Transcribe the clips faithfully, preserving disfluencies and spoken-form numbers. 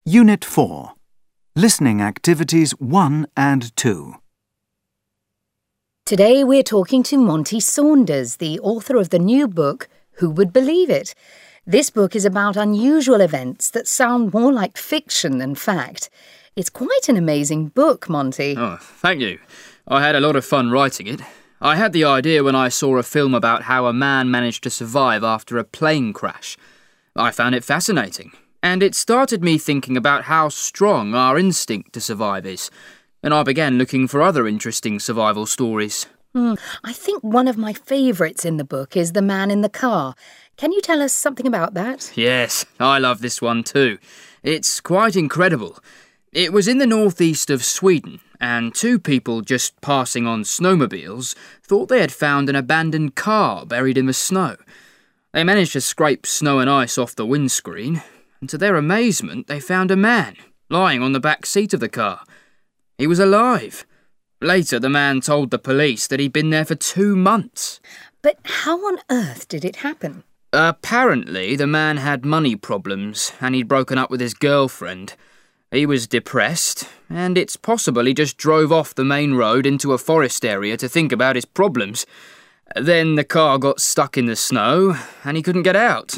Unit four. Listening Activities one and two. Today we're talking to Monty Saunders, the author of the new book, Who Would Believe It? This book is about unusual events that sound more like fiction than fact. It's quite an amazing book, Monty. Oh, thank you. I had a lot of fun writing it. I had the idea when I saw a film about how a man managed to survive after a plane crash. I found it fascinating, and it started me thinking about how strong our instinct to survive is, and I began looking for other interesting survival stories. Hmm. I think one of my favourites in the book is The Man in the Car. Can you tell us something about that? Yes, I love this one too. It's quite incredible. It was in the northeast of Sweden, and two people just passing on snowmobiles thought they had found an abandoned car buried in the snow. They managed to scrape snow and ice off the windscreen, and to their amazement they found a man lying on the back seat of the car. He was alive. Later, the man told the police that he'd been there for two months. But how on earth did it happen? Apparently, the man had money problems, and he'd broken up with his girlfriend. He was depressed, and it's possible he just drove off the main road into a forest area to think about his problems. Then the car got stuck in the snow, and he couldn't get out.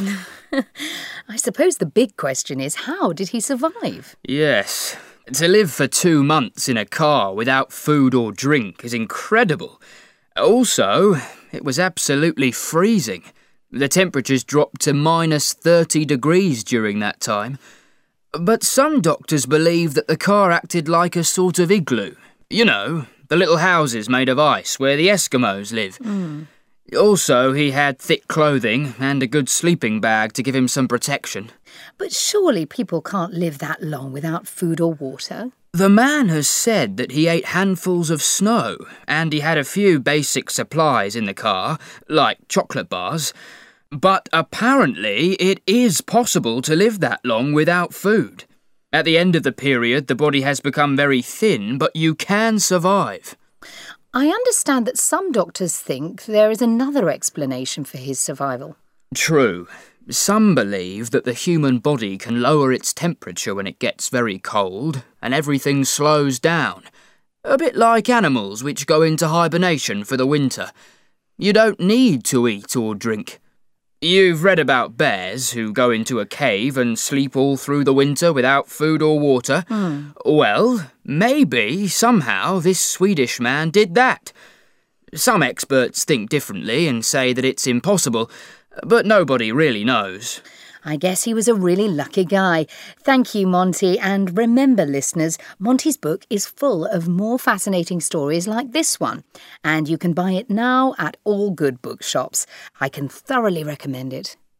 I suppose the big question is, how did he survive? Yes. To live for two months in a car without food or drink is incredible. Also, it was absolutely freezing. The temperatures dropped to minus thirty degrees during that time. But some doctors believe that the car acted like a sort of igloo. You know, the little houses made of ice where the Eskimos live. Mm. Also, he had thick clothing and a good sleeping bag to give him some protection. But surely people can't live that long without food or water? The man has said that he ate handfuls of snow, and he had a few basic supplies in the car, like chocolate bars. But apparently it is possible to live that long without food. At the end of the period, the body has become very thin, but you can survive. I understand that some doctors think there is another explanation for his survival. True. Some believe that the human body can lower its temperature when it gets very cold, and everything slows down. A bit like animals which go into hibernation for the winter. You don't need to eat or drink. You've read about bears who go into a cave and sleep all through the winter without food or water. Mm. Well, maybe, somehow, this Swedish man did that. Some experts think differently and say that it's impossible, but nobody really knows. I guess he was a really lucky guy. Thank you, Monty. And remember, listeners, Monty's book is full of more fascinating stories like this one. And you can buy it now at all good bookshops. I can thoroughly recommend it.